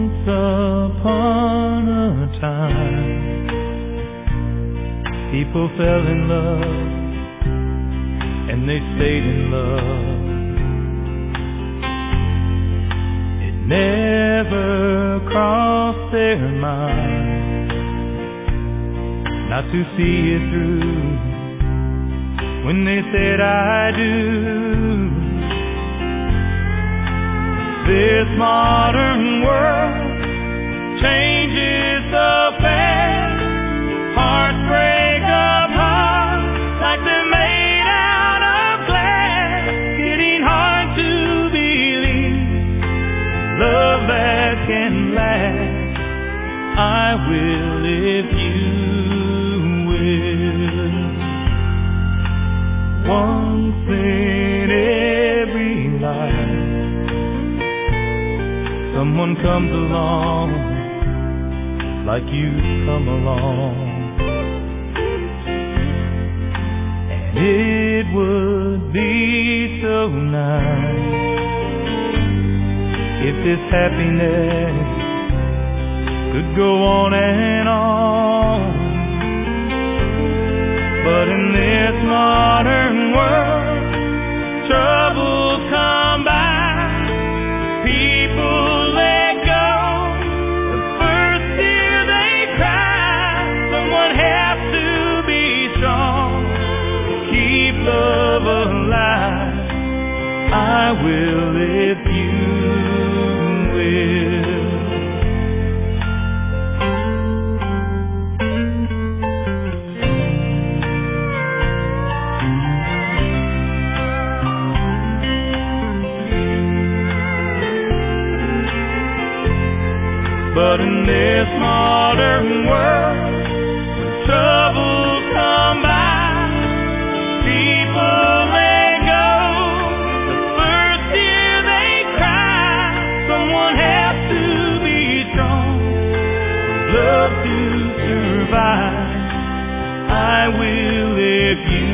Once upon a time, people fell in love and they stayed in love. It never crossed their mind not to see it through when they said I do. This modern world changes so fast. Hearts break apart like they're made out of glass. Getting hard to believe love that can last. I will if you will. Once in every life, someone comes along like you've come along, and it would be so nice if this happiness could go on and on. But in this modern world, troubles come by. People let go the first year they cry. Someone has to be strong to keep love alive. I will if you will. But in this modern world, when troubles come by, people let go the first year they cry. Someone has to be strong for love to survive. I will if you